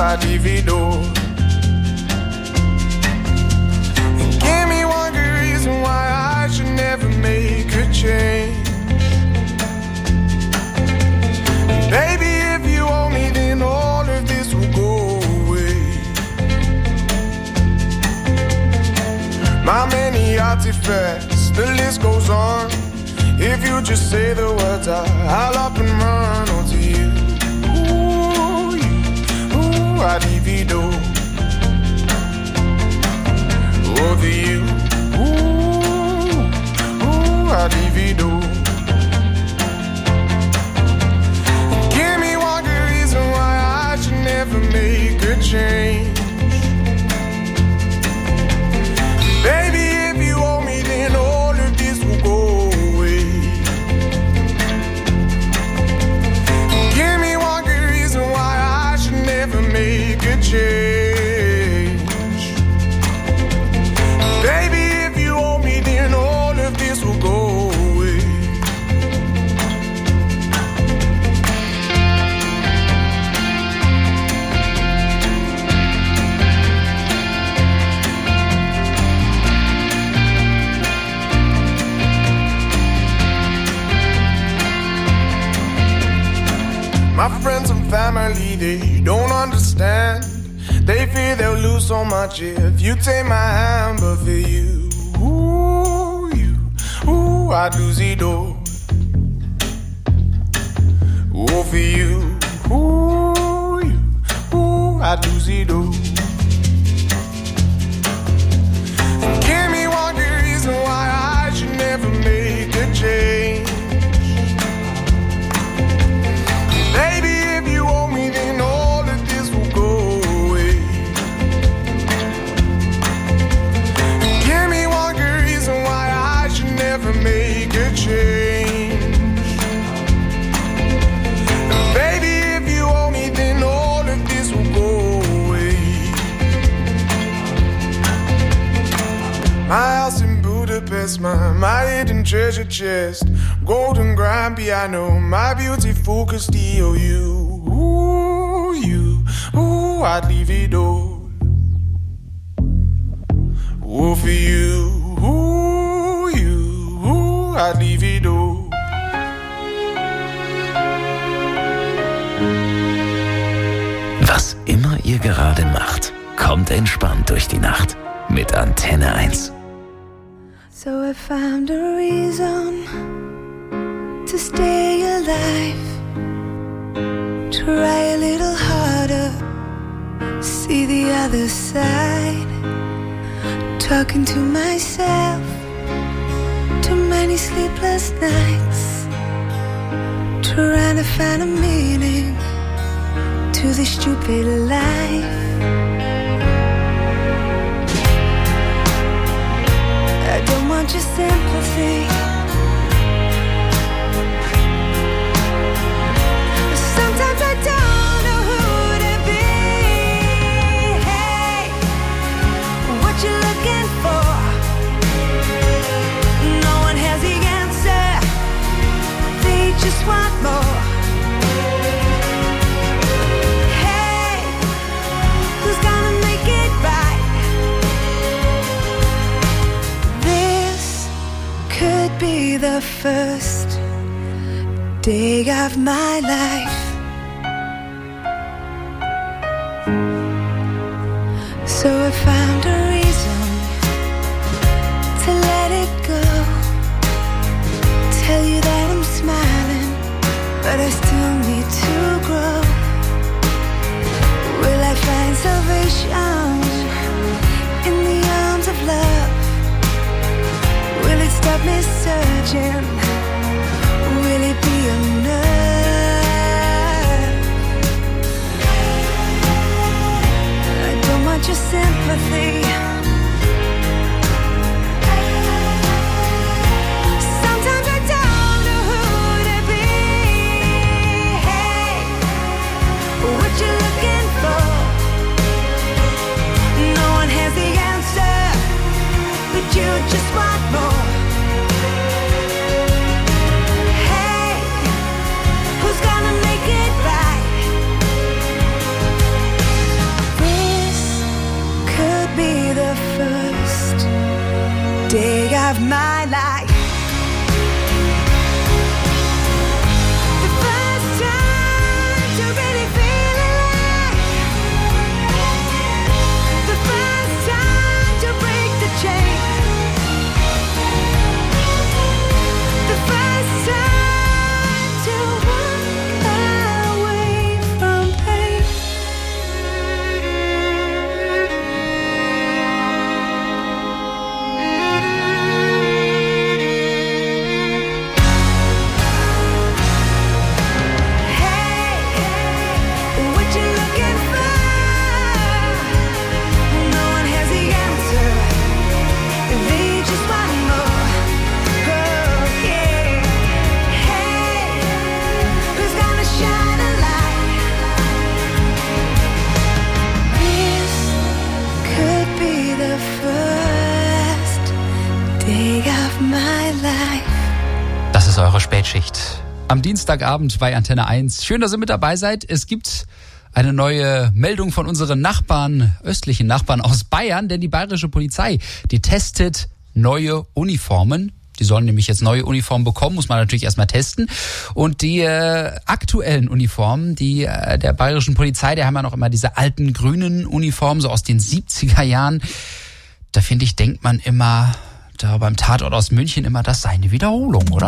I divido. And give me one good reason why I should never make a change. Baby, if you owe me, then all of this will go away. My many artifacts, the list goes on. If you just say the words, I'll up and run onto you. Ooh, ooh, I divido. Over you. Ooh, ooh, I divido. Never make a change. Baby, if you owe me, then all of this will go away. Give me one good reason why I should never make a change. Baby, if you owe me, then all of this will go away. My friends and family, they don't understand. They fear they'll lose so much if you take my hand. But for you, I do zido. Oh, for you, I do zido. Give me one good reason why I should never make a change. Baby, if you owe me, then all of this will go away. Give me one good reason why I should never make a change. Baby, if you owe me, then all of this will go away. My house in Budapest, my hidden treasure chest, golden grand piano, my beautiful Castillo. I divido. Oh, for you, I divido. Was immer ihr gerade macht, kommt entspannt durch die Nacht mit Antenne 1. So I found a reason to stay alive. Try a little harder, see the other side. Talking to myself, too many sleepless nights. Trying to find a meaning to this stupid life. I don't want your sympathy. Sometimes I don't know who to be. Hey, what you looking for? No one has the answer. They just want more. Hey, who's gonna make it right? This could be the first day of my life. So I found a reason to let it go. Tell you that I'm smiling, but I still need to grow. Will I find salvation in the arms of love? Will it stop me searching? Will it be enough? I don't want your sympathy. Sometimes I don't know who to be. Hey, what you looking for? No one has the answer, but you just want more. ist eure Spätschicht. Am Dienstagabend bei Antenne 1. Schön, dass ihr mit dabei seid. Es gibt eine neue Meldung von unseren Nachbarn, östlichen Nachbarn aus Bayern, denn die bayerische Polizei, die testet neue Uniformen. Die sollen nämlich jetzt neue Uniformen bekommen, muss man natürlich erstmal testen. Und die aktuellen Uniformen, die der bayerischen Polizei, die haben ja noch immer diese alten grünen Uniformen, so aus den 70er Jahren. Da finde ich, denkt man immer, da beim Tatort aus München immer, das sei eine Wiederholung, oder?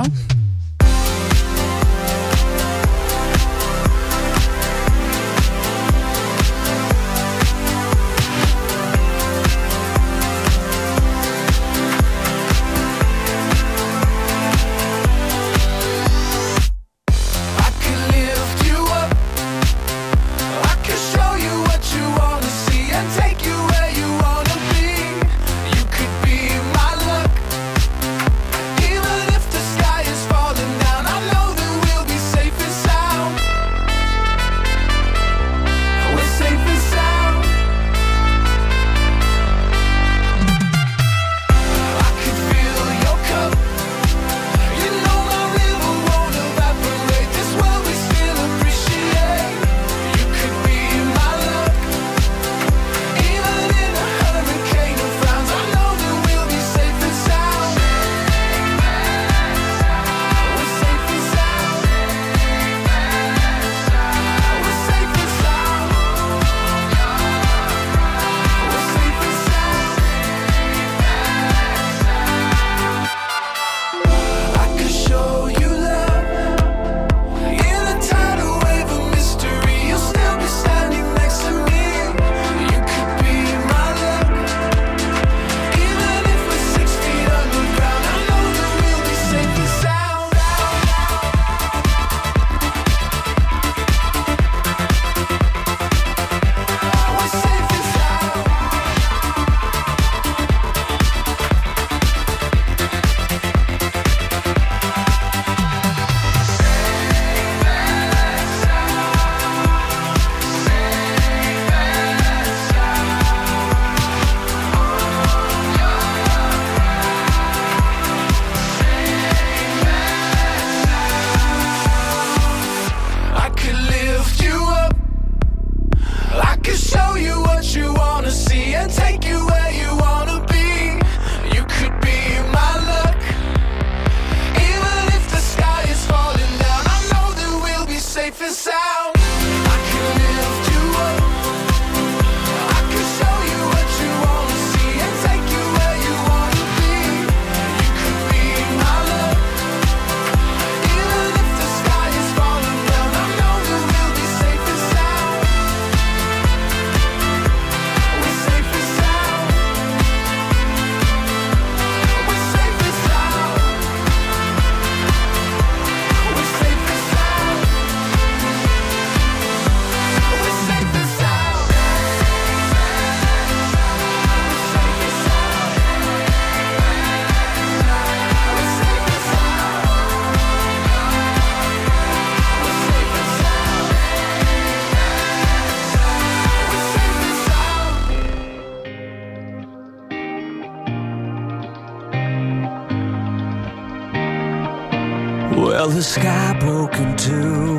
Well, the sky broke in two.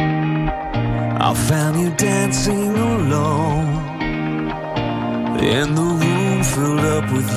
I found you dancing alone, and the room filled up with